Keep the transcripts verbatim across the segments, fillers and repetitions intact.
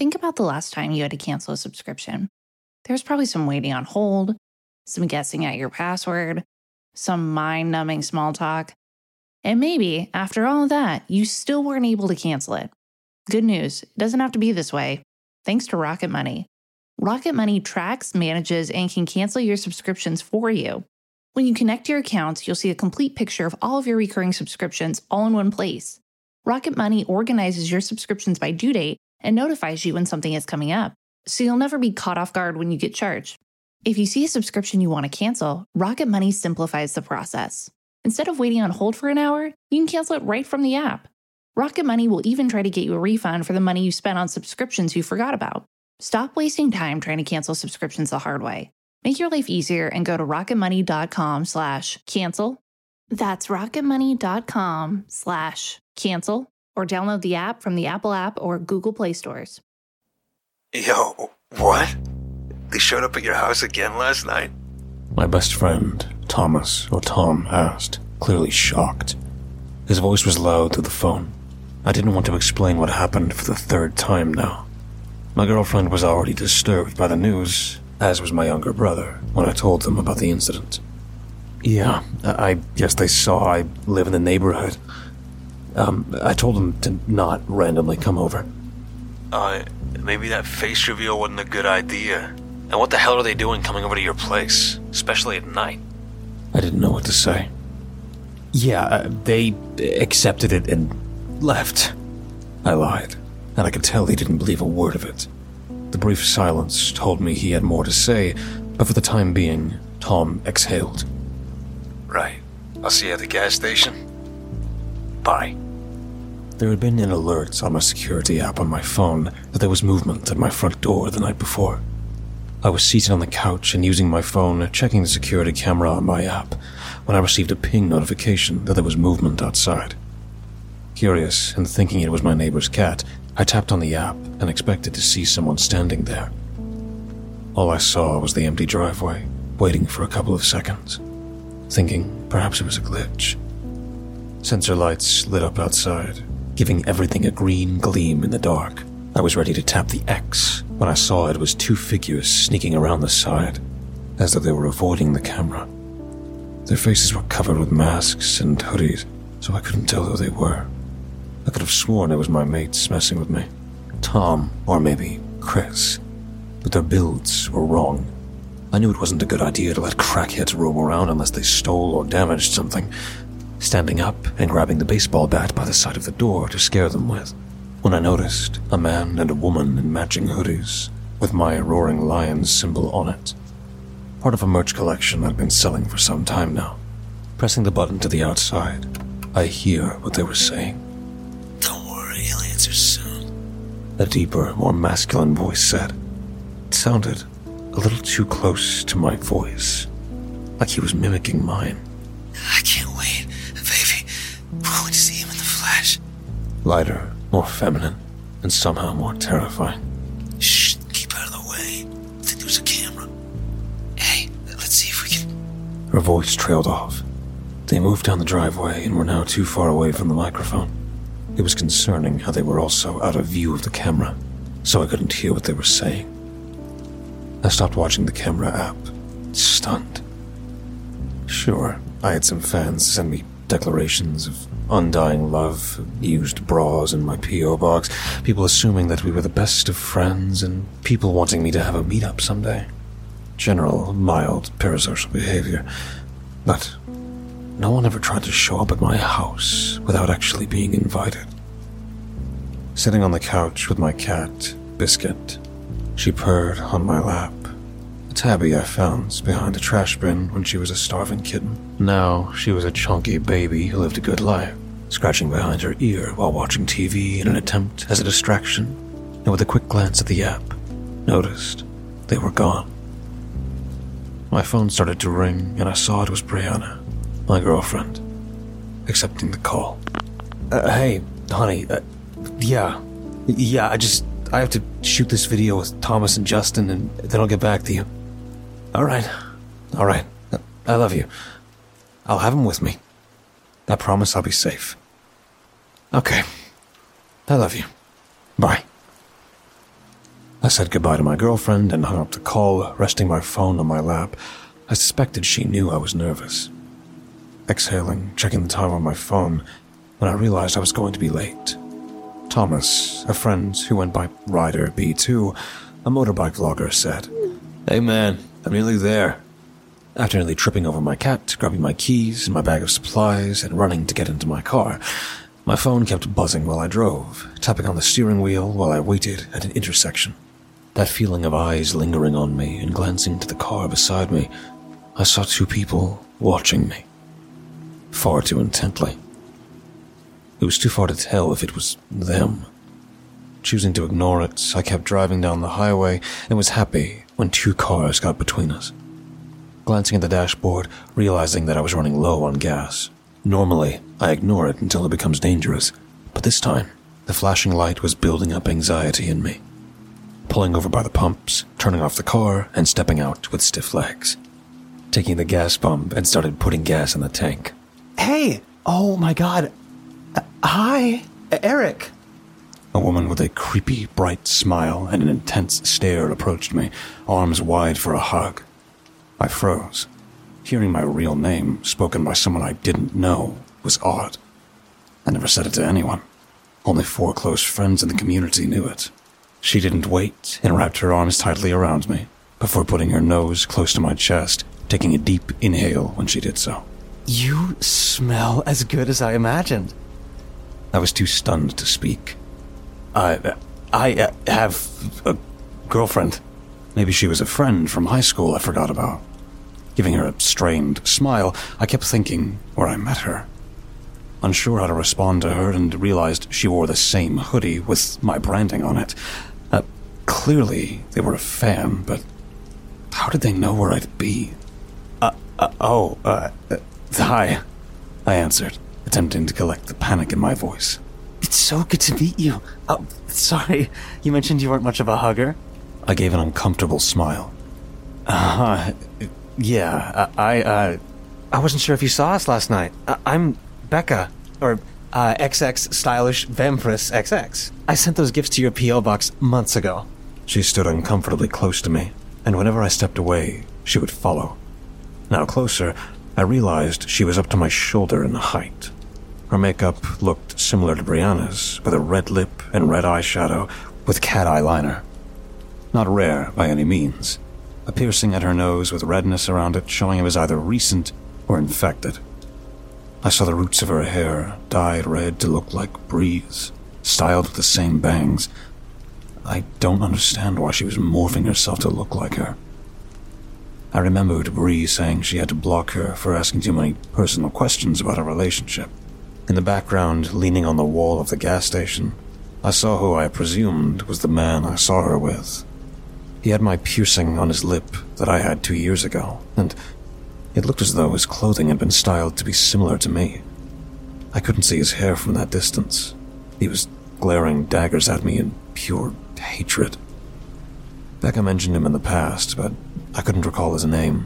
Think about the last time you had to cancel a subscription. There was probably some waiting on hold, some guessing at your password, some mind-numbing small talk. And maybe, after all of that, you still weren't able to cancel it. Good news, it doesn't have to be this way. Thanks to Rocket Money. Rocket Money tracks, manages, and can cancel your subscriptions for you. When you connect your accounts, you'll see a complete picture of all of your recurring subscriptions all in one place. Rocket Money organizes your subscriptions by due date and notifies you when something is coming up, so you'll never be caught off guard when you get charged. If you see a subscription you want to cancel, Rocket Money simplifies the process. Instead of waiting on hold for an hour, you can cancel it right from the app. Rocket Money will even try to get you a refund for the money you spent on subscriptions you forgot about. Stop wasting time trying to cancel subscriptions the hard way. Make your life easier and go to rocketmoney.com slash cancel. That's rocketmoney.com slash cancel, or download the app from the Apple app or Google Play stores. Yo, what? They showed up at your house again last night? My best friend, Thomas, or Tom, asked, clearly shocked. His voice was loud through the phone. I didn't want to explain what happened for the third time now. My girlfriend was already disturbed by the news, as was my younger brother, when I told them about the incident. Yeah, I guess they saw I live in the neighborhood. Um, I told them to not randomly come over. Uh, maybe that face reveal wasn't a good idea. And what the hell are they doing coming over to your place, especially at night? I didn't know what to say. Yeah, uh, they accepted it and left. I lied, and I could tell he didn't believe a word of it. The brief silence told me he had more to say, but for the time being, Tom exhaled. Right. I'll see you at the gas station. Bye. There had been an alert on my security app on my phone that there was movement at my front door the night before. I was seated on the couch and using my phone, checking the security camera on my app, when I received a ping notification that there was movement outside. Curious and thinking it was my neighbor's cat, I tapped on the app and expected to see someone standing there. All I saw was the empty driveway, waiting for a couple of seconds, thinking perhaps it was a glitch. Sensor lights lit up outside, giving everything a green gleam in the dark. I was ready to tap the X when I saw it was two figures sneaking around the side, as though they were avoiding the camera. Their faces were covered with masks and hoodies, so I couldn't tell who they were. I could have sworn it was my mates messing with me. Tom, or maybe Chris. But their builds were wrong. I knew it wasn't a good idea to let crackheads roam around unless they stole or damaged something. Standing up and grabbing the baseball bat by the side of the door to scare them with, when I noticed a man and a woman in matching hoodies, with my Roaring Lions symbol on it. Part of a merch collection I'd been selling for some time now. Pressing the button to the outside, I hear what they were saying. Don't worry, he'll answer soon. A deeper, more masculine voice said. It sounded a little too close to my voice, like he was mimicking mine. I can't wait, baby. We're going to see him in the flesh. Lighter, more feminine, and somehow more terrifying. Shh, keep out of the way. I think there's a camera. Hey, let's see if we can... Her voice trailed off. They moved down the driveway and were now too far away from the microphone. It was concerning how they were also out of view of the camera, so I couldn't hear what they were saying. I stopped watching the camera app, stunned. Sure, I had some fans send me declarations of undying love, used bras in my P O box, people assuming that we were the best of friends, and people wanting me to have a meetup someday. General, mild, parasocial behavior. But no one ever tried to show up at my house without actually being invited. Sitting on the couch with my cat, Biscuit, she purred on my lap. A tabby I found behind a trash bin when she was a starving kitten. Now she was a chunky baby who lived a good life, scratching behind her ear while watching T V in an attempt as a distraction, and with a quick glance at the app, noticed they were gone. My phone started to ring and I saw it was Brianna, my girlfriend, accepting the call. Uh, hey, honey, uh, yeah, yeah, I just, I have to shoot this video with Thomas and Justin and then I'll get back to you. All right, all right, I love you. I'll have him with me. I promise I'll be safe. Okay, I love you. Bye. I said goodbye to my girlfriend and hung up the call, resting my phone on my lap. I suspected she knew I was nervous. Exhaling, checking the time on my phone, when I realized I was going to be late. Thomas, a friend who went by Ryder B two, a motorbike vlogger, said, "Hey man, I'm nearly there." After nearly tripping over my cat, grabbing my keys and my bag of supplies, and running to get into my car, my phone kept buzzing while I drove, tapping on the steering wheel while I waited at an intersection. That feeling of eyes lingering on me, and glancing to the car beside me, I saw two people watching me. Far too intently. It was too far to tell if it was them. Choosing to ignore it, I kept driving down the highway and was happy when two cars got between us. Glancing at the dashboard, realizing that I was running low on gas. Normally, I ignore it until it becomes dangerous, but this time, the flashing light was building up anxiety in me. Pulling over by the pumps, turning off the car, and stepping out with stiff legs. Taking the gas pump and started putting gas in the tank. Hey! Oh my god. Uh, hi, Eric. A woman with a creepy, bright smile and an intense stare approached me, arms wide for a hug. I froze. Hearing my real name spoken by someone I didn't know was odd. I never said it to anyone. Only four close friends in the community knew it. She didn't wait and wrapped her arms tightly around me, before putting her nose close to my chest, taking a deep inhale when she did so. You smell as good as I imagined. I was too stunned to speak. I, I uh, have a girlfriend. Maybe she was a friend from high school I forgot about. Giving her a strained smile, I kept thinking where I met her. Unsure how to respond to her, and realized she wore the same hoodie with my branding on it. Uh, clearly, they were a fan, but how did they know where I'd be? Uh, uh oh, uh, uh, hi, I answered, attempting to collect the panic in my voice. It's so good to meet you. Oh, sorry, you mentioned you weren't much of a hugger. I gave an uncomfortable smile. Uh, yeah, I, uh, I wasn't sure if you saw us last night. I- I'm Becca, or, uh, X X Stylish Vampiress X X. I sent those gifts to your P O box months ago. She stood uncomfortably close to me, and whenever I stepped away, she would follow. Now closer, I realized she was up to my shoulder in height. Her makeup looked similar to Brianna's, with a red lip and red eyeshadow with cat eyeliner. Not rare by any means. A piercing at her nose with redness around it showing it was either recent or infected. I saw the roots of her hair, dyed red to look like Bree's, styled with the same bangs. I don't understand why she was morphing herself to look like her. I remembered Bree saying she had to block her for asking too many personal questions about our relationship. In the background, leaning on the wall of the gas station, I saw who I presumed was the man I saw her with. He had my piercing on his lip that I had two years ago, and it looked as though his clothing had been styled to be similar to me. I couldn't see his hair from that distance. He was glaring daggers at me in pure hatred. Becca mentioned him in the past, but I couldn't recall his name.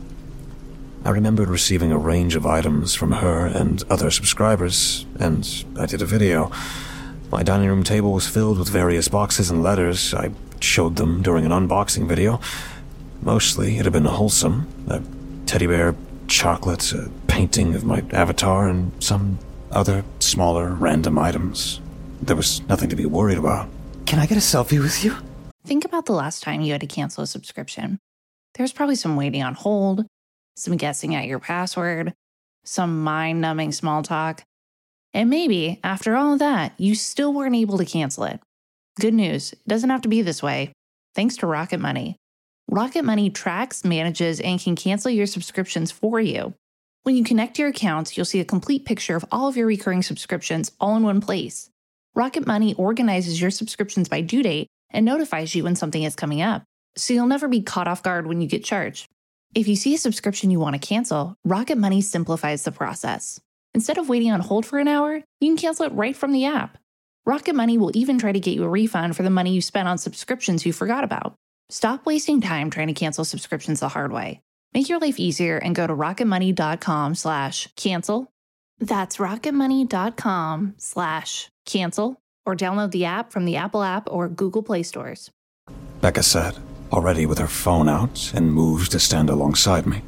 I remembered receiving a range of items from her and other subscribers, and I did a video. My dining room table was filled with various boxes and letters. I showed them during an unboxing video. Mostly, it had been wholesome. A teddy bear, chocolate, a painting of my avatar, and some other smaller random items. There was nothing to be worried about. Can I get a selfie with you? Think about the last time you had to cancel a subscription. There's probably some waiting on hold, some guessing at your password, some mind-numbing small talk. And maybe, after all of that, you still weren't able to cancel it. Good news, it doesn't have to be this way. Thanks to Rocket Money. Rocket Money tracks, manages, and can cancel your subscriptions for you. When you connect your accounts, you'll see a complete picture of all of your recurring subscriptions all in one place. Rocket Money organizes your subscriptions by due date and notifies you when something is coming up, so you'll never be caught off guard when you get charged. If you see a subscription you want to cancel, Rocket Money simplifies the process. Instead of waiting on hold for an hour, you can cancel it right from the app. Rocket Money will even try to get you a refund for the money you spent on subscriptions you forgot about. Stop wasting time trying to cancel subscriptions the hard way. Make your life easier and go to rocketmoney.com slash cancel. That's rocketmoney.com slash cancel, or download the app from the Apple app or Google Play stores. Becca said, already with her phone out, and moved to stand alongside me.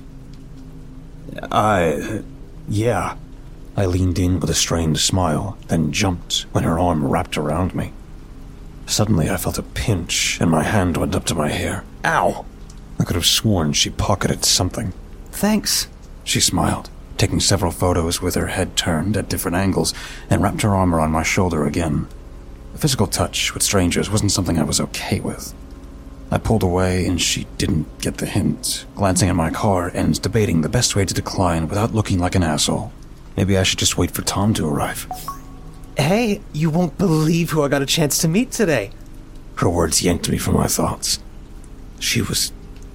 I... yeah. I leaned in with a strained smile, then jumped when her arm wrapped around me. Suddenly I felt a pinch, and my hand went up to my hair. Ow! I could have sworn she pocketed something. Thanks, she smiled, taking several photos with her head turned at different angles, and wrapped her arm around my shoulder again. A physical touch with strangers wasn't something I was okay with. I pulled away, and she didn't get the hint, glancing at my car and debating the best way to decline without looking like an asshole. Maybe I should just wait for Tom to arrive. Hey, you won't believe who I got a chance to meet today. Her words yanked me from my thoughts. She was...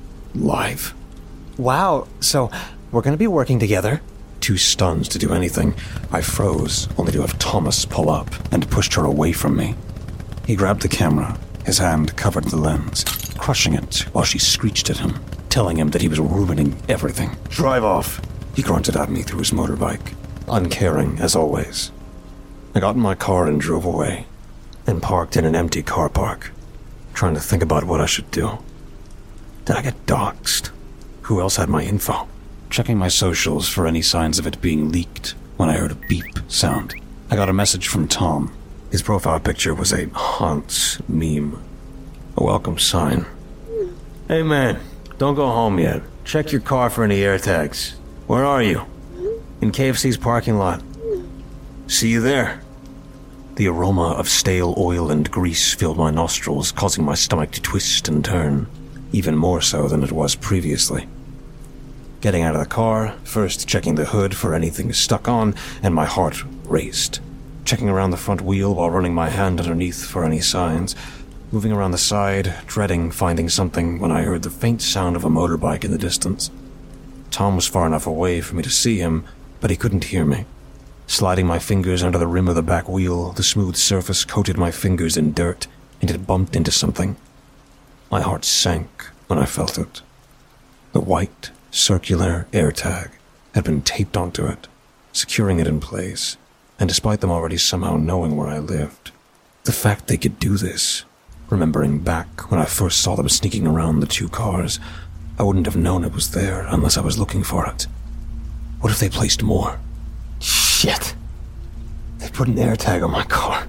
live. Wow, so we're gonna be working together? Too stunned to do anything, I froze, only to have Thomas pull up and pushed her away from me. He grabbed the camera. His hand covered the lens, crushing it while she screeched at him, telling him that he was ruining everything. Drive off, he grunted at me through his motorbike, uncaring as always. I got in my car and drove away, and parked in an empty car park, trying to think about what I should do. Did I get doxxed? Who else had my info? Checking my socials for any signs of it being leaked when I heard a beep sound. I got a message from Tom. His profile picture was a Hans meme. A welcome sign. Hey man, don't go home yet. Check your car for any AirTags. Where are you? In K F C's parking lot. See you there. The aroma of stale oil and grease filled my nostrils, causing my stomach to twist and turn, even more so than it was previously. Getting out of the car, first checking the hood for anything stuck on, and my heart raced. Checking around the front wheel while running my hand underneath for any signs. Moving around the side, dreading finding something when I heard the faint sound of a motorbike in the distance. Tom was far enough away for me to see him, but he couldn't hear me. Sliding my fingers under the rim of the back wheel, the smooth surface coated my fingers in dirt, and it bumped into something. My heart sank when I felt it. The white, circular AirTag had been taped onto it, securing it in place, and despite them already somehow knowing where I lived, the fact they could do this, remembering back when I first saw them sneaking around the two cars, I wouldn't have known it was there unless I was looking for it. What if they placed more? Shit! They put an AirTag on my car.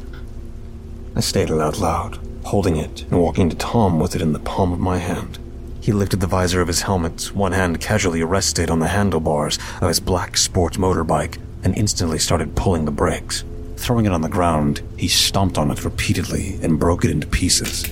I stated out loud, holding it and walking to Tom with it in the palm of my hand. He lifted the visor of his helmet, one hand casually rested on the handlebars of his black sport motorbike, and instantly started pulling the brakes. Throwing it on the ground, he stomped on it repeatedly and broke it into pieces.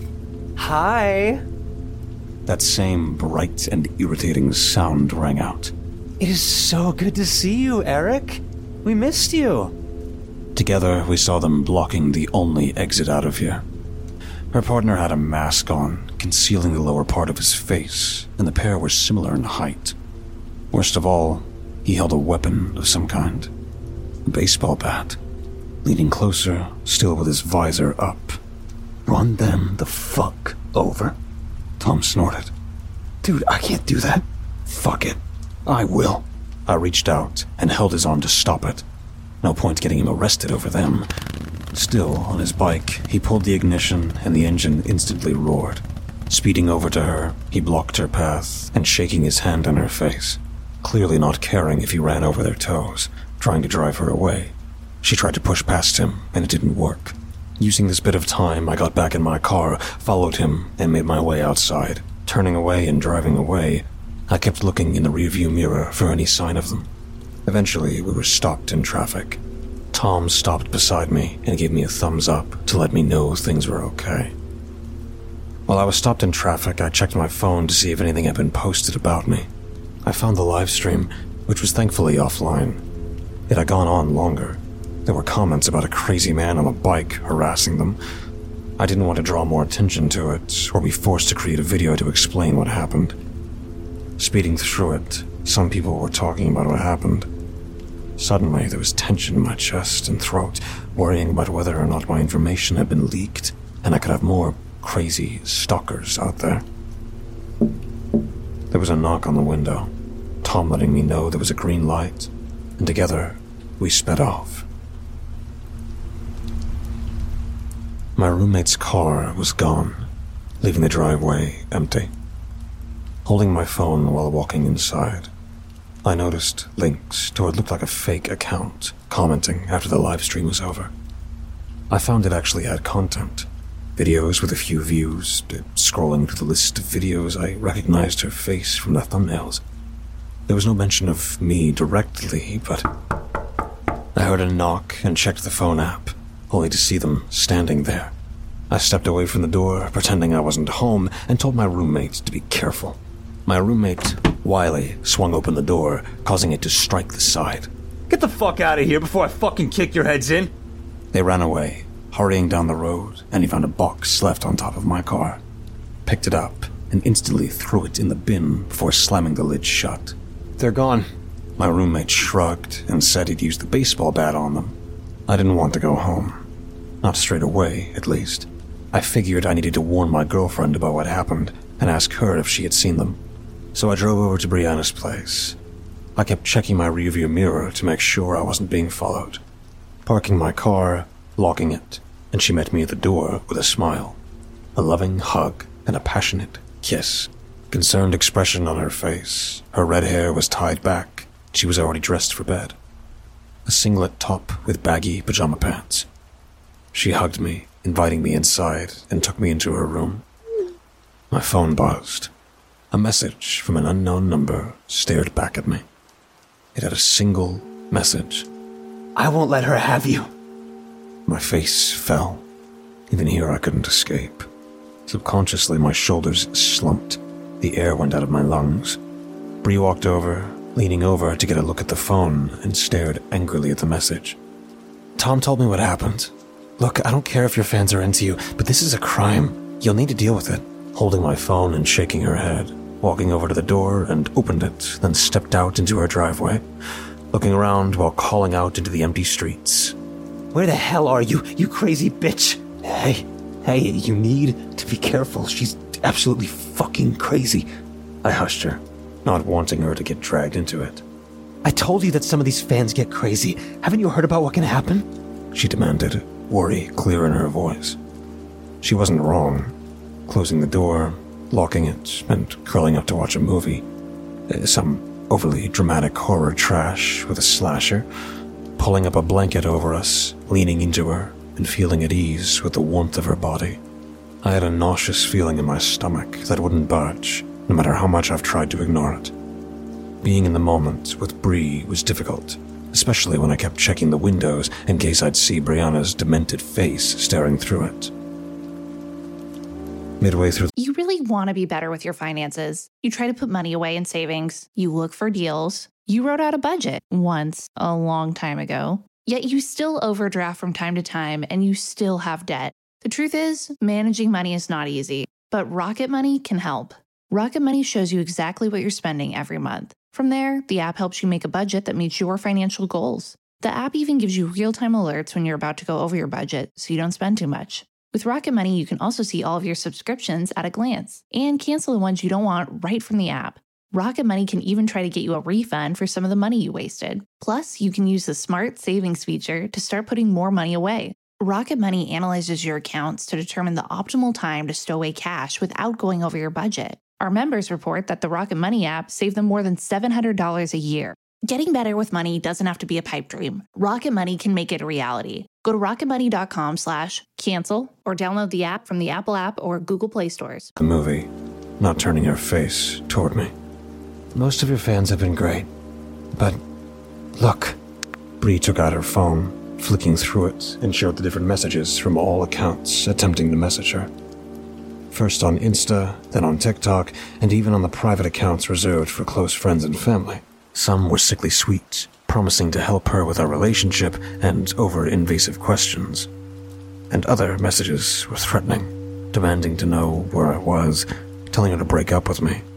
Hi! That same bright and irritating sound rang out. It is so good to see you, Eric. We missed you. Together, we saw them blocking the only exit out of here. Her partner had a mask on, concealing the lower part of his face, and the pair were similar in height. Worst of all, he held a weapon of some kind. A baseball bat. Leaning closer, still with his visor up. Run them the fuck over. Tom snorted. Dude, I can't do that. Fuck it. I will. I reached out and held his arm to stop it. No point getting him arrested over them. Still, on his bike, he pulled the ignition and the engine instantly roared. Speeding over to her, he blocked her path and shaking his hand on her face, clearly not caring if he ran over their toes, trying to drive her away. She tried to push past him, and it didn't work. Using this bit of time, I got back in my car, followed him, and made my way outside. Turning away and driving away, I kept looking in the rearview mirror for any sign of them. Eventually, we were stopped in traffic. Tom stopped beside me and gave me a thumbs up to let me know things were okay. While I was stopped in traffic, I checked my phone to see if anything had been posted about me. I found the live stream, which was thankfully offline. It had gone on longer. There were comments about a crazy man on a bike harassing them. I didn't want to draw more attention to it, or be forced to create a video to explain what happened. Speeding through it, some people were talking about what happened. Suddenly, there was tension in my chest and throat, worrying about whether or not my information had been leaked, and I could have more crazy stalkers out there. There was a knock on the window, Tom letting me know there was a green light, and together, we sped off. My roommate's car was gone. leaving the driveway empty. Holding my phone while walking inside, I noticed links to what looked like a fake account commenting after the live stream was over. I found it actually had content. Videos with a few views. Scrolling through the list of videos, I recognized her face from the thumbnails. There was no mention of me directly, but I heard a knock and checked the phone app, only to see them standing there. I stepped away from the door, pretending I wasn't home, and told my roommate to be careful. My roommate, Wiley, swung open the door, causing it to strike the side. Get the fuck out of here before I fucking kick your heads in! They ran away, hurrying down the road, and he found a box left on top of my car. Picked it up, and instantly threw it in the bin before slamming the lid shut. They're gone. My roommate shrugged and said he'd used the baseball bat on them. I didn't want to go home. Not straight away, at least. I figured I needed to warn my girlfriend about what happened and ask her if she had seen them. So I drove over to Brianna's place. I kept checking my rearview mirror to make sure I wasn't being followed. Parking my car, locking it, and she met me at the door with a smile. A loving hug and a passionate kiss. Concerned expression on her face. Her red hair was tied back. She was already dressed for bed. A singlet top with baggy pajama pants. She hugged me, inviting me inside, and took me into her room. My phone buzzed. A message from an unknown number stared back at me. It had a single message. I won't let her have you. My face fell. Even here I couldn't escape. Subconsciously my shoulders slumped. The air went out of my lungs. Bree walked over, leaning over to get a look at the phone, and stared angrily at the message. Tom told me what happened. Look, I don't care if your fans are into you, but this is a crime. You'll need to deal with it. Holding my phone and shaking her head, walking over to the door and opened it, then stepped out into her driveway, looking around while calling out into the empty streets. Where the hell are you, you crazy bitch? Hey, hey, you need to be careful. She's absolutely fucking crazy. I hushed her, not wanting her to get dragged into it. I told you that some of these fans get crazy. Haven't you heard about what can happen? She demanded, worry clear in her voice. She wasn't wrong. Closing the door, locking it, and curling up to watch a movie. Some overly dramatic horror trash with a slasher. Pulling up a blanket over us, leaning into her, and feeling at ease with the warmth of her body. I had a nauseous feeling in my stomach that wouldn't budge, no matter how much I've tried to ignore it. Being in the moment with Bree was difficult, especially when I kept checking the windows in case I'd see Brianna's demented face staring through it. Midway through... You really want to be better with your finances. You try to put money away in savings. You look for deals. You wrote out a budget once, a long time ago. Yet you still overdraft from time to time and you still have debt. The truth is, managing money is not easy, but Rocket Money can help. Rocket Money shows you exactly what you're spending every month. From there, the app helps you make a budget that meets your financial goals. The app even gives you real-time alerts when you're about to go over your budget so you don't spend too much. With Rocket Money, you can also see all of your subscriptions at a glance and cancel the ones you don't want right from the app. Rocket Money can even try to get you a refund for some of the money you wasted. Plus, you can use the Smart Savings feature to start putting more money away. Rocket Money analyzes your accounts to determine the optimal time to stow away cash without going over your budget. Our members report that the Rocket Money app saved them more than seven hundred dollars a year. Getting better with money doesn't have to be a pipe dream. Rocket Money can make it a reality. Go to rocketmoney.com slash cancel or download the app from the Apple app or Google Play stores. The movie, not turning her face toward me. Most of your fans have been great, but look. Bree took out her phone, flicking through it, and showed the different messages from all accounts attempting to message her. First on Insta, then on TikTok, and even on the private accounts reserved for close friends and family. Some were sickly sweet, promising to help her with our relationship and over-invasive questions. And other messages were threatening, demanding to know where I was, telling her to break up with me.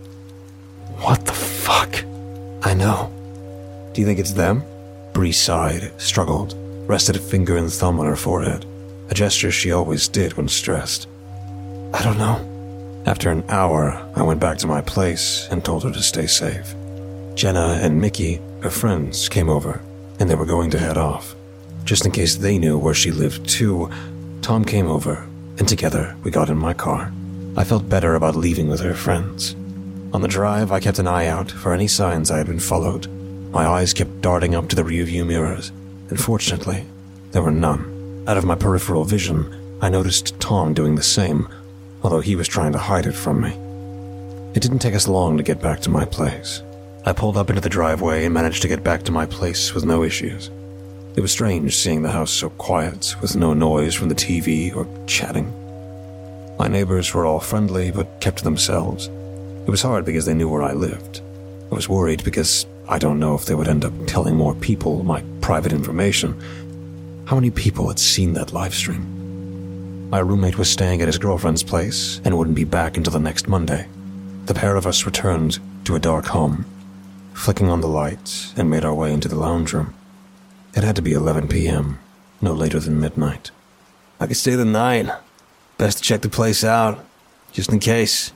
What the fuck? I know. Do you think it's them? Bree sighed, struggled, rested a finger and thumb on her forehead, a gesture she always did when stressed. I don't know. After an hour, I went back to my place and told her to stay safe. Jenna and Mickey, her friends, came over, and they were going to head off. Just in case they knew where she lived too, Tom came over, and together we got in my car. I felt better about leaving with her friends. On the drive, I kept an eye out for any signs I had been followed. My eyes kept darting up to the rearview mirrors, and fortunately, there were none. Out of my peripheral vision, I noticed Tom doing the same, although he was trying to hide it from me. It didn't take us long to get back to my place. I pulled up into the driveway and managed to get back to my place with no issues. It was strange seeing the house so quiet, with no noise from the T V or chatting. My neighbors were all friendly, but kept to themselves. It was hard because they knew where I lived. I was worried because I don't know if they would end up telling more people my private information. How many people had seen that live stream? My roommate was staying at his girlfriend's place and wouldn't be back until the next Monday. The pair of us returned to a dark home, flicking on the lights, and made our way into the lounge room. It had to be eleven p.m., no later than midnight. I could stay the night. Best to check the place out, just in case.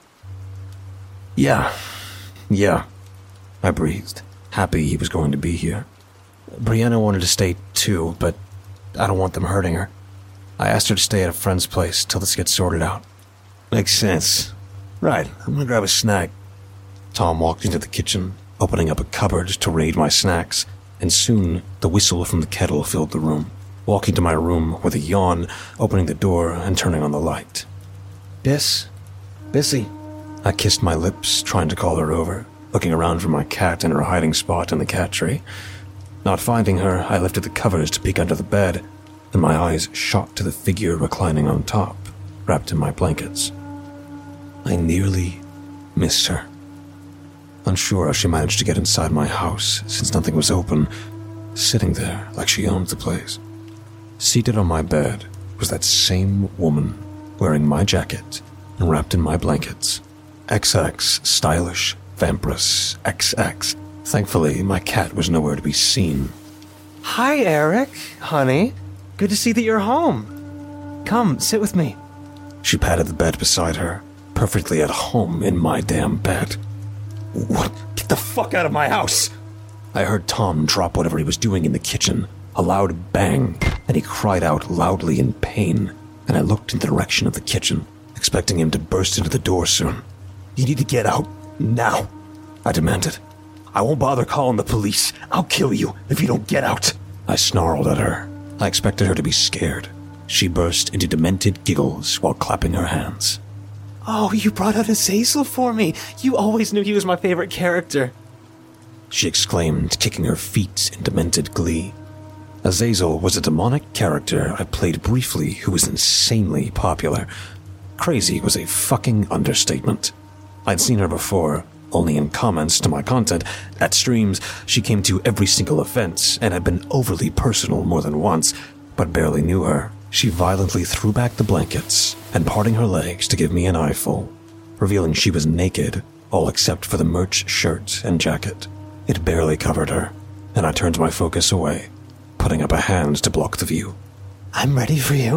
Yeah, yeah, I breathed, happy he was going to be here. Brianna wanted to stay too, but I don't want them hurting her. I asked her to stay at a friend's place till this gets sorted out. Makes sense. Right, I'm gonna grab a snack. Tom walked into the kitchen, opening up a cupboard to raid my snacks, and soon the whistle from the kettle filled the room. Walking to my room with a yawn, opening the door and turning on the light. Biss? Bissy? I kissed my lips, trying to call her over, looking around for my cat in her hiding spot in the cat tree. Not finding her, I lifted the covers to peek under the bed, and my eyes shot to the figure reclining on top, wrapped in my blankets. I nearly missed her. Unsure how she managed to get inside my house, since nothing was open, sitting there like she owned the place. Seated on my bed was that same woman, wearing my jacket and wrapped in my blankets. X X Stylish Vampiress X X. Thankfully, my cat was nowhere to be seen. Hi, Eric, honey. Good to see that you're home. Come, sit with me. She patted the bed beside her, perfectly at home in my damn bed. What? Get the fuck out of my house! I heard Tom drop whatever he was doing in the kitchen. A loud bang, and he cried out loudly in pain, and I looked in the direction of the kitchen, expecting him to burst into the door soon. You need to get out, now, I demanded. I won't bother calling the police. I'll kill you if you don't get out. I snarled at her. I expected her to be scared. She burst into demented giggles while clapping her hands. Oh, you brought out Azazel for me. You always knew he was my favorite character. She exclaimed, kicking her feet in demented glee. Azazel was a demonic character I played briefly who was insanely popular. Crazy was a fucking understatement. I'd seen her before, only in comments to my content. At streams, she came to every single event and had been overly personal more than once, but barely knew her. She violently threw back the blankets and parting her legs to give me an eyeful, revealing she was naked, all except for the merch shirt and jacket. It barely covered her, and I turned my focus away, putting up a hand to block the view. I'm ready for you.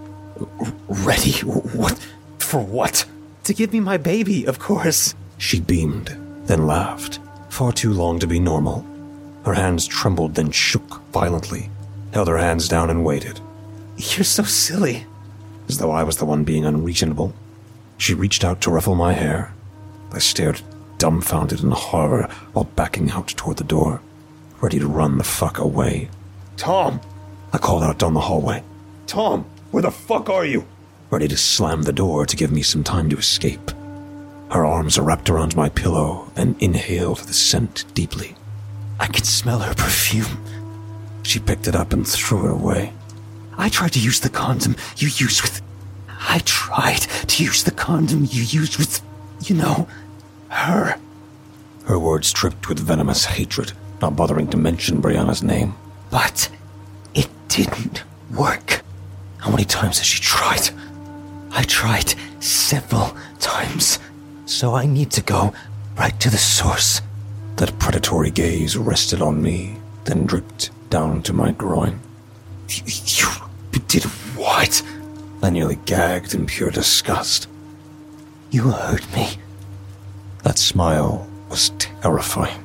R- ready? What? For what? To give me my baby, of course. She beamed, then laughed, far too long to be normal. Her hands trembled, then shook violently, held her hands down and waited. You're so silly. As though I was the one being unreasonable. She reached out to ruffle my hair. I stared dumbfounded in horror while backing out toward the door, ready to run the fuck away. Tom! I called out down the hallway. Tom, where the fuck are you? Ready to slam the door to give me some time to escape. Her arms wrapped around my pillow and inhaled the scent deeply. I could smell her perfume. She picked it up and threw it away. I tried to use the condom you used with... I tried to use the condom you used with, you know, her. Her words dripped with venomous hatred, not bothering to mention Brianna's name. But it didn't work. How many times has she tried? I tried several times. So I need to go right to the source. That predatory gaze rested on me, then dripped down to my groin. You did what? I nearly gagged in pure disgust. You heard me. That smile was terrifying.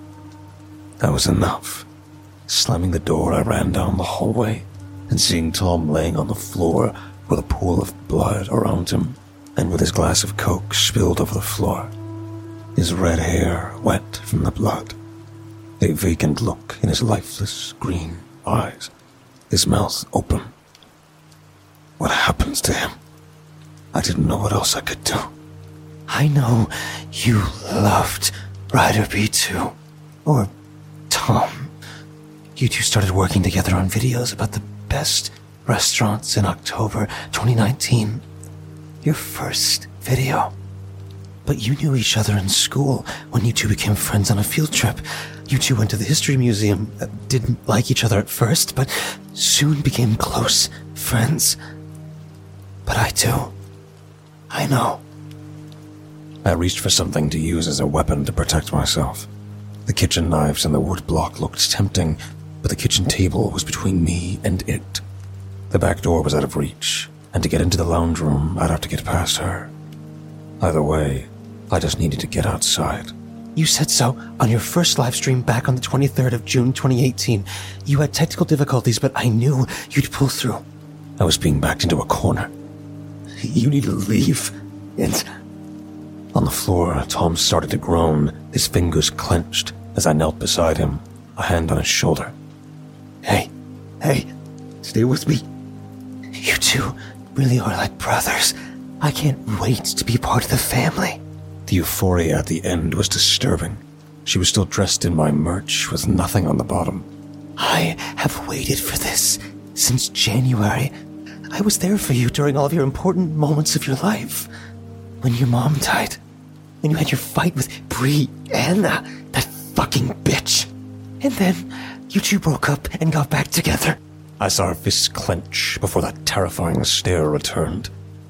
That was enough. Slamming the door, I ran down the hallway, and seeing Tom laying on the floor with a pool of blood around him, and with his glass of Coke spilled over the floor, his red hair wet from the blood, a vacant look in his lifeless green eyes, his mouth open. What happens to him? I didn't know what else I could do. I know you loved Ryder B two, or Tom. You two started working together on videos about the best restaurants in October twenty nineteen. Your first video. But you knew each other in school when you two became friends on a field trip. You two went to the history museum, uh, didn't like each other at first, but soon became close friends. But I do. I know. I reached for something to use as a weapon to protect myself. The kitchen knives and the wood block looked tempting, but the kitchen table was between me and it. The back door was out of reach, and to get into the lounge room, I'd have to get past her. Either way, I just needed to get outside. You said so on your first live stream back on the twenty-third of June twenty eighteen. You had technical difficulties, but I knew you'd pull through. I was being backed into a corner. You need to leave. And on the floor, Tom started to groan, his fingers clenched as I knelt beside him, a hand on his shoulder. Hey, hey, stay with me. You two really are like brothers. I can't wait to be part of the family. The euphoria at the end was disturbing. She was still dressed in my merch with nothing on the bottom. I have waited for this since January. I was there for you during all of your important moments of your life. When your mom died. When you had your fight with Brianna, that fucking bitch. And then you two broke up and got back together. I saw her fists clench before that terrifying stare returned.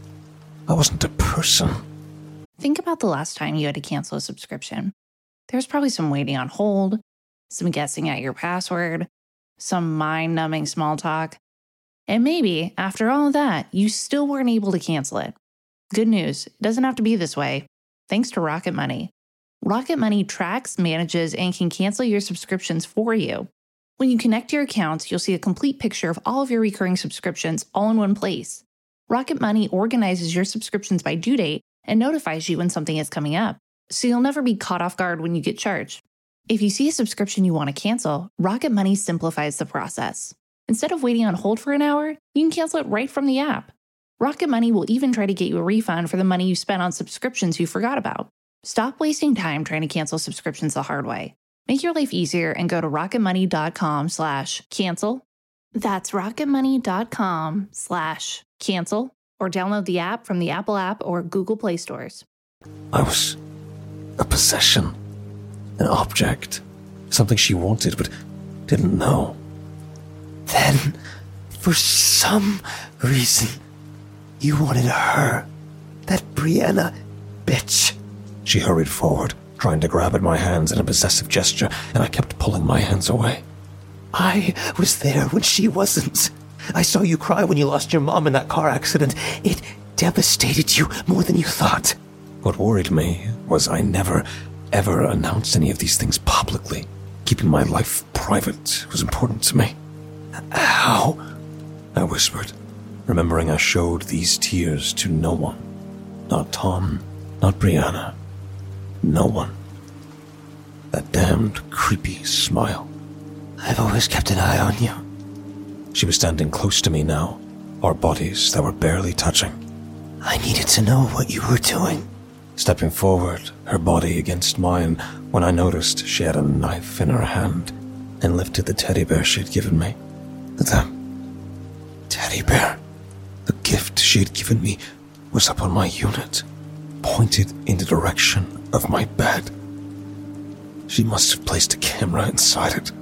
I wasn't a person. Think about the last time you had to cancel a subscription. There was probably some waiting on hold, some guessing at your password, some mind-numbing small talk. And maybe, after all of that, you still weren't able to cancel it. Good news, it doesn't have to be this way. Thanks to Rocket Money. Rocket Money tracks, manages, and can cancel your subscriptions for you. When you connect your accounts, you'll see a complete picture of all of your recurring subscriptions all in one place. Rocket Money organizes your subscriptions by due date and notifies you when something is coming up, so you'll never be caught off guard when you get charged. If you see a subscription you want to cancel, Rocket Money simplifies the process. Instead of waiting on hold for an hour, you can cancel it right from the app. Rocket Money will even try to get you a refund for the money you spent on subscriptions you forgot about. Stop wasting time trying to cancel subscriptions the hard way. Make your life easier and go to rocketmoney.com slash cancel. That's rocketmoney.com slash cancel, or download the app from the Apple app or Google Play stores. I was a possession, an object, something she wanted but didn't know. Then, for some reason, you wanted her. That Brianna bitch. She hurried forward, trying to grab at my hands in a possessive gesture, and I kept pulling my hands away. I was there when she wasn't. I saw you cry when you lost your mom in that car accident. It devastated you more than you thought. What worried me was I never, ever announced any of these things publicly. Keeping my life private was important to me. How? I whispered, remembering I showed these tears to no one. Not Tom, not Brianna. No one. That damned creepy smile. I've always kept an eye on you. She was standing close to me now, our bodies that were barely touching. I needed to know what you were doing. Stepping forward, her body against mine, when I noticed she had a knife in her hand and lifted the teddy bear she'd given me. The teddy bear. The gift she had given me was up on my unit, pointed in the direction of my bed. She must have placed a camera inside it.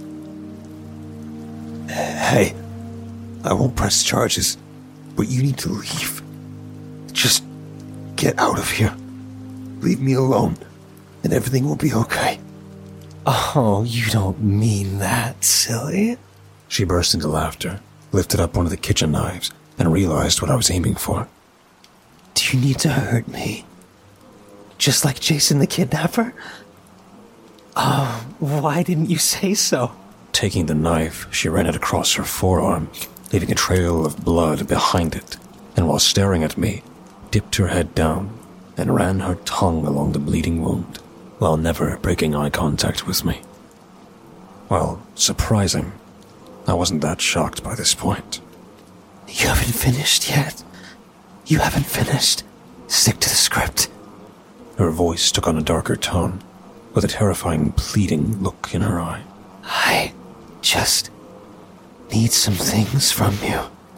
Hey, I won't press charges, but you need to leave. Just get out of here. Leave me alone, and everything will be okay. Oh, you don't mean that, silly. She burst into laughter, lifted up one of the kitchen knives, and realized what I was aiming for. Do you need to hurt me? Just like Jason the kidnapper? Oh, why didn't you say so? Taking the knife, she ran it across her forearm, leaving a trail of blood behind it, and while staring at me, dipped her head down and ran her tongue along the bleeding wound, while never breaking eye contact with me. Well, surprising, I wasn't that shocked by this point. You haven't finished yet. You haven't finished. Stick to the script. Her voice took on a darker tone, with a terrifying pleading look in her eye. I just need some things from you.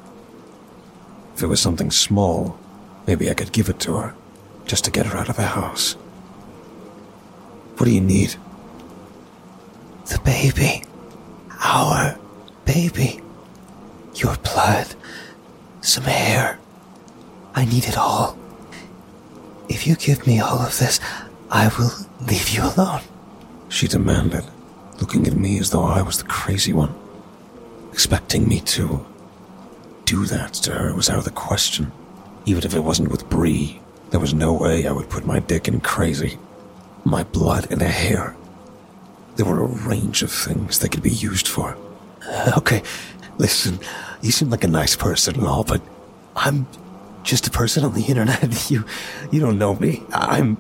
If it was something small, maybe I could give it to her, just to get her out of the house. What do you need? The baby. Our baby. Your blood. Some hair. I need it all. If you give me all of this, I will leave you alone. She demanded, looking at me as though I was the crazy one. Expecting me to do that to her was out of the question. Even if it wasn't with Bree, there was no way I would put my dick in crazy. My blood and a hair. There were a range of things they could be used for. Okay, listen, you seem like a nice person and all, but I'm just a person on the internet. You, you don't know me. I'm...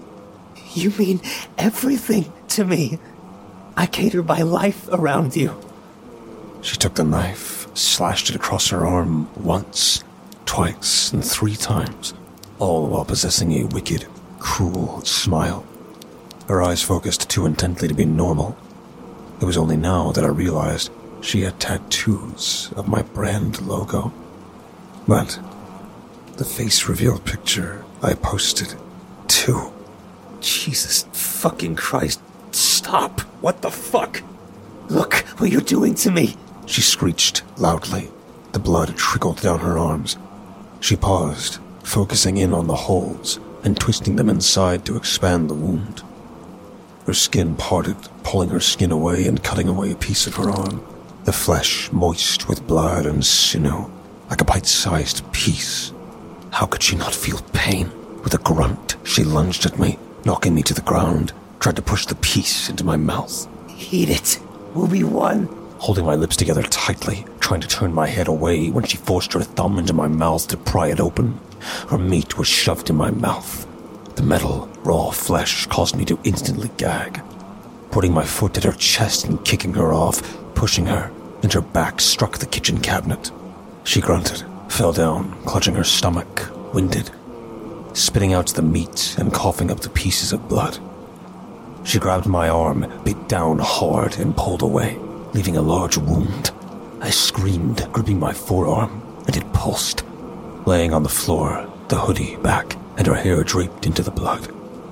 You mean everything to me. I cater my life around you. She took the knife, slashed it across her arm once, twice, and three times, all while possessing a wicked, cruel smile. Her eyes focused too intently to be normal. It was only now that I realized she had tattoos of my brand logo. But the face reveal picture I posted, too. Jesus fucking Christ. Stop. What the fuck? Look what you're doing to me. She screeched loudly. The blood trickled down her arms. She paused, focusing in on the holes and twisting them inside to expand the wound. Her skin parted, pulling her skin away and cutting away a piece of her arm. The flesh moist with blood and sinew, like a bite-sized piece. How could she not feel pain? With a grunt, she lunged at me, knocking me to the ground, tried to push the piece into my mouth. Eat it. We'll be one. Holding my lips together tightly, trying to turn my head away when she forced her thumb into my mouth to pry it open. Her meat was shoved in my mouth. The metal, raw flesh caused me to instantly gag. Putting my foot at her chest and kicking her off, pushing her, and her back struck the kitchen cabinet. She grunted, fell down, clutching her stomach, winded, spitting out the meat and coughing up the pieces of blood. She grabbed my arm, bit down hard, and pulled away, leaving a large wound. I screamed, gripping my forearm, and it pulsed. Laying on the floor, the hoodie back, and her hair draped into the blood.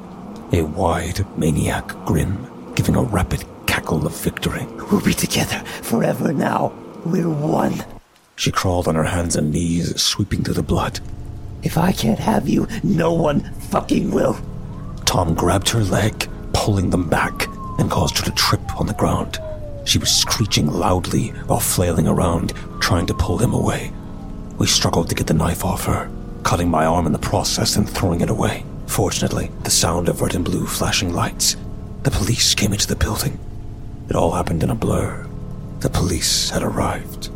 A wide, maniac grin, giving a rapid cackle of victory. We'll be together forever now. We're one. She crawled on her hands and knees, sweeping through the blood. If I can't have you, no one fucking will. Tom grabbed her leg, pulling them back, and caused her to trip on the ground. She was screeching loudly while flailing around, trying to pull him away. We struggled to get the knife off her, cutting my arm in the process and throwing it away. Fortunately, the sound of red and blue flashing lights. The police came into the building. It all happened in a blur. The police had arrived.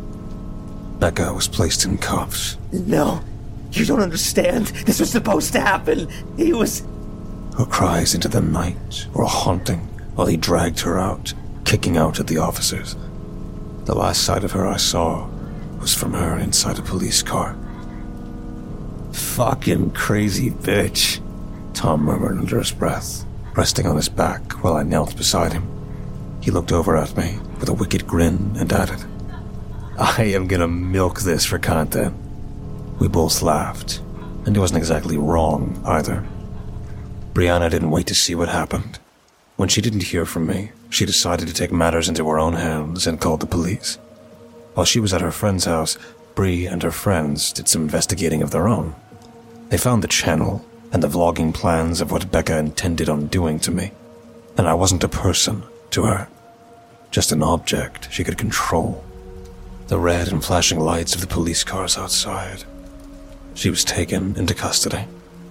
Becca was placed in cuffs. No, you don't understand. This was supposed to happen. He was... Her cries into the night were haunting while he dragged her out, kicking out at the officers. The last sight of her I saw was from her inside a police car. Fucking crazy bitch, Tom murmured under his breath, resting on his back while I knelt beside him. He looked over at me with a wicked grin and added, I am gonna milk this for content. We both laughed, and it wasn't exactly wrong either. Brianna didn't wait to see what happened. When she didn't hear from me, she decided to take matters into her own hands and called the police. While she was at her friend's house, Bree and her friends did some investigating of their own. They found the channel and the vlogging plans of what Becca intended on doing to me. And I wasn't a person to her, just an object she could control. The red and flashing lights of the police cars outside. She was taken into custody.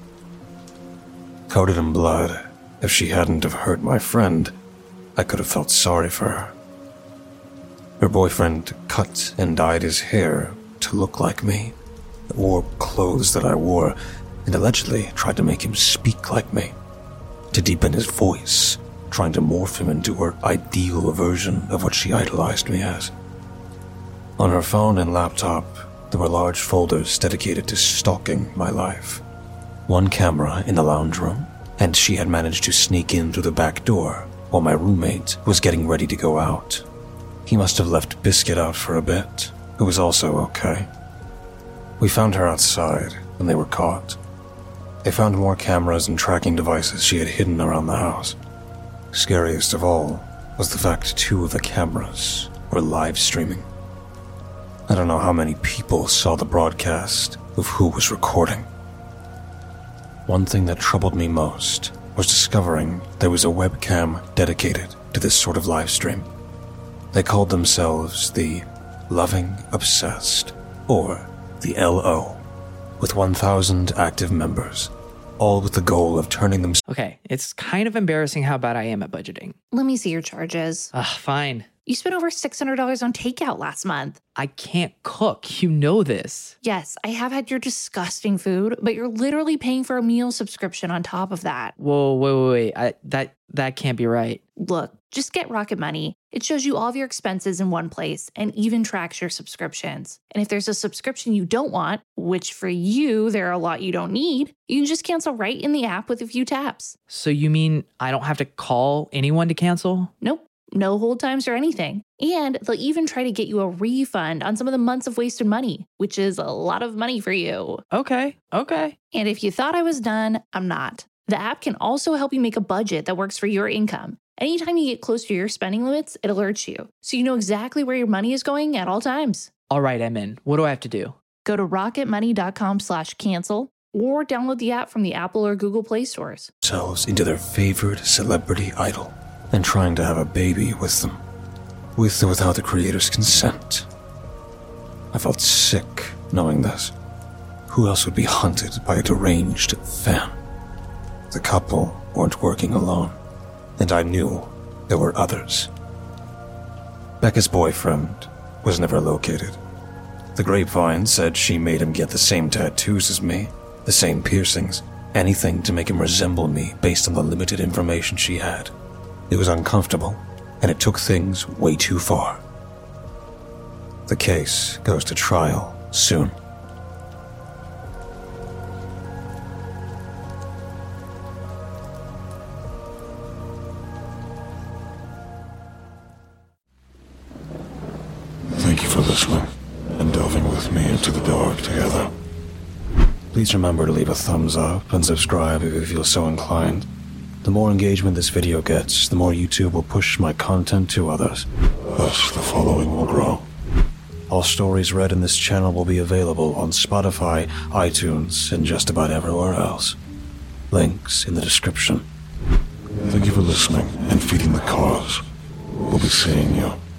Coated in blood, if she hadn't have hurt my friend, I could have felt sorry for her. Her boyfriend cut and dyed his hair to look like me, wore clothes that I wore, and allegedly tried to make him speak like me, to deepen his voice, trying to morph him into her ideal version of what she idolized me as. On her phone and laptop, there were large folders dedicated to stalking my life. One camera in the lounge room, and she had managed to sneak in through the back door while my roommate was getting ready to go out. He must have left Biscuit out for a bit, who was also okay. We found her outside when they were caught. They found more cameras and tracking devices she had hidden around the house. Scariest of all was the fact two of the cameras were live streaming. I don't know how many people saw the broadcast of who was recording. One thing that troubled me most was discovering there was a webcam dedicated to this sort of live stream. They called themselves the Loving Obsessed, or the L O, with one thousand active members, all with the goal of turning them. Okay, it's kind of embarrassing how bad I am at budgeting. Let me see your charges. Ugh, fine. You spent over six hundred dollars on takeout last month. I can't cook. You know this. Yes, I have had your disgusting food, but you're literally paying for a meal subscription on top of that. Whoa, wait, wait, wait. I, that, that can't be right. Look, just get Rocket Money. It shows you all of your expenses in one place and even tracks your subscriptions. And if there's a subscription you don't want, which for you, there are a lot you don't need, you can just cancel right in the app with a few taps. So you mean I don't have to call anyone to cancel? Nope. No hold times or anything. And they'll even try to get you a refund on some of the months of wasted money, which is a lot of money for you. Okay, okay. And if you thought I was done, I'm not. The app can also help you make a budget that works for your income. Anytime you get close to your spending limits, it alerts you, so you know exactly where your money is going at all times. All right, I'm in. What do I have to do? Go to rocketmoney.com slash cancel or download the app from the Apple or Google Play stores. Themselves into their favorite celebrity idol and trying to have a baby with them, with or without the creator's consent. I felt sick knowing this. Who else would be hunted by a deranged fan? The couple weren't working alone, and I knew there were others. Becca's boyfriend was never located. The grapevine said she made him get the same tattoos as me, the same piercings, anything to make him resemble me based on the limited information she had. It was uncomfortable, and it took things way too far. The case goes to trial soon. Thank you for listening and delving with me into the dark together. Please remember to leave a thumbs up and subscribe if you feel so inclined. The more engagement this video gets, the more YouTube will push my content to others. Thus, the following will grow. All stories read in this channel will be available on Spotify, iTunes, and just about everywhere else. Links in the description. Thank you for listening and feeding the cause. We'll be seeing you